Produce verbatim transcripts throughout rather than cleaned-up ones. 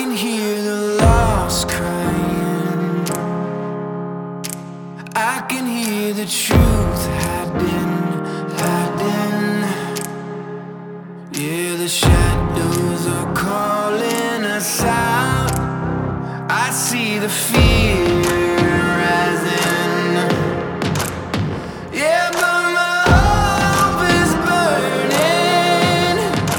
can hear the lost crying. I can hear the truth hiding, hiding. Yeah, the shadows are calling us out. I see the fear rising. Yeah, but my hope is burning.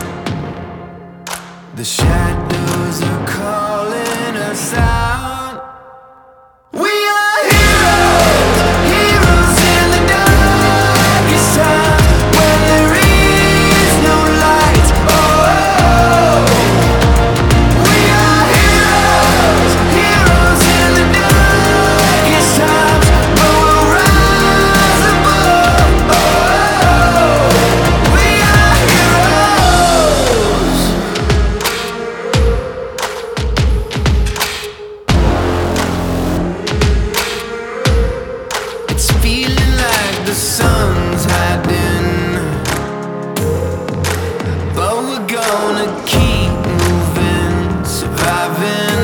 The shadows are calling us out. We are heroes, heroes in the darkest time, when there is no light. Oh, oh. We are heroes, heroes in the darkest times, but we'll rise above. Oh, oh. We are heroes. It's feeling like the sun's hiding, but we're gonna keep moving, surviving.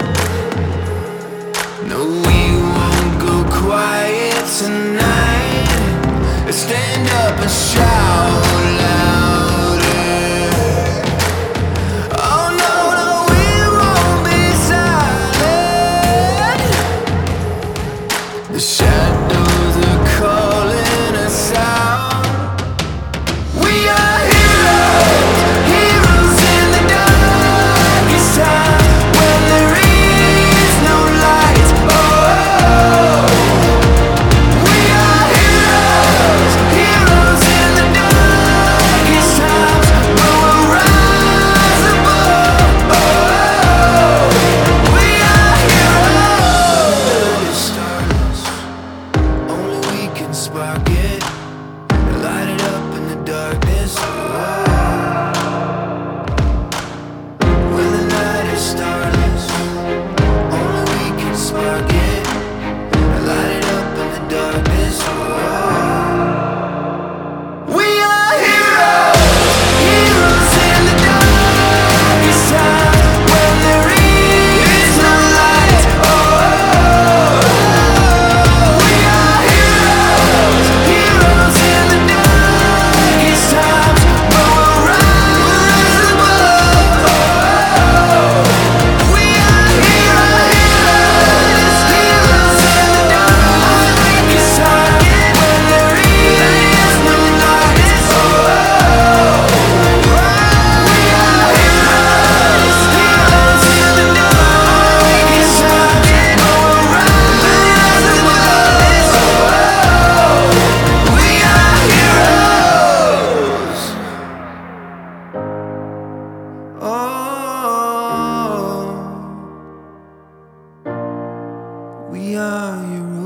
No, we won't go quiet tonight. Stand up and shout louder. Oh no, no, we won't be silent. The shadows are calling us out. We are heroes, heroes in the darkest time, when there is no light. Oh, oh. We are heroes, heroes in the darkest times, but we'll rise above. Oh, oh. We are heroes. Starless, only we can spark it, light it up in the darkness. When the night is starless, only we can spark it, light it up in the darkness. We are heroes, heroes in the darkest time, when there is no light. Oh, we are heroes, heroes in the darkest times, but we'll rise above. Oh, we are heroes, heroes in the darkest time, when there is no light. Oh, we are heroes, heroes in the darkest time, but we'll rise above. We are heroes. Oh, we are heroes.